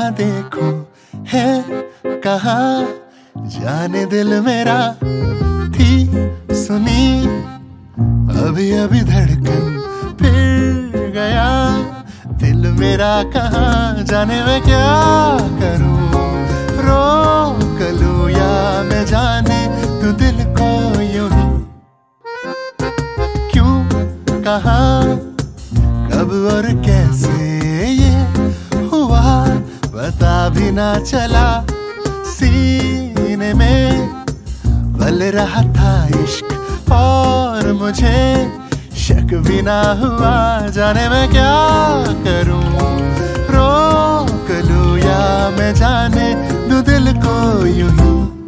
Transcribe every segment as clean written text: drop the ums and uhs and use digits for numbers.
जहाँ देखो है कहाँ जाने दिल मेरा थी सुनी अभी अभी धड़कन फिर गया दिल मेरा कहाँ जाने मैं क्या करूं रोक लूं या मैं जाने तू दिल को यूं ही क्यों कहाँ कब और कैसे ये हुआ पता भी ना चला सीने में बल रहा था इश्क और मुझे शक भी ना हुआ जाने मैं क्या करूं रोक लूं या मैं जाने दूं दिल को यूं ही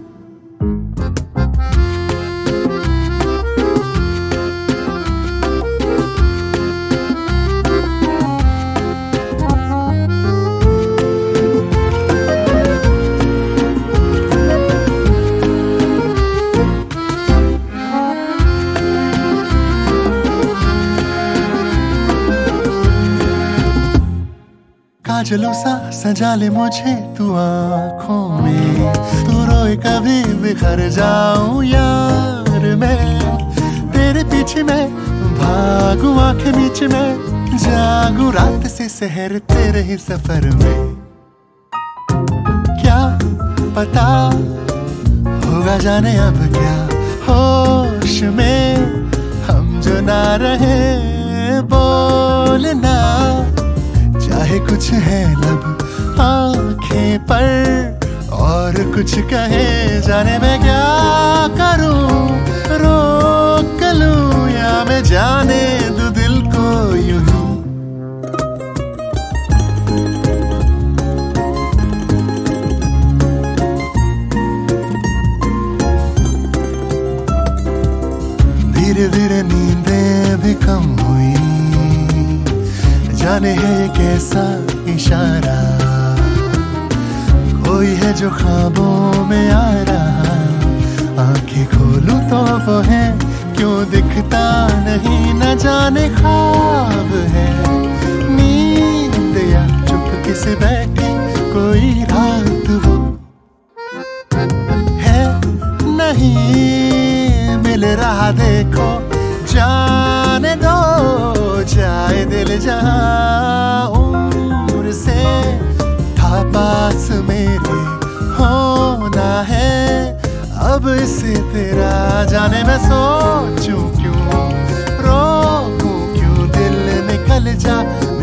काजलों सा सजा ले मुझे तू आँखों में तू रोए कभी बिखर जाऊं यार मैं तेरे पीछे मैं भागूं आंखें बीच में जागूं रात से शहर तेरे ही सफर में क्या पता होगा जाने अब क्या होश में हम जो ना रहे बोलना चाहे कुछ है लब आंखें पर और कुछ कहे जाने मैं क्या करूं रोक लूं या मैं जाने दूं दिल को यूं ही धीरे धीरे नींदें भी कम हुई जाने है कैसा इशारा कोई है जो ख्वाबों में आ रहा आंखें खोलूं तो वो है क्यों दिखता नहीं न जाने ख्वाब है नींद या चुपके से बैठी कोई रात वो है नहीं मिल रहा देखो जाने दो जाए दिल जहाँ उम्र से था पास मेरे होना है अब इसे तेरा जाने मैं सोचूं क्यों रोकूं क्यों दिल निकल जा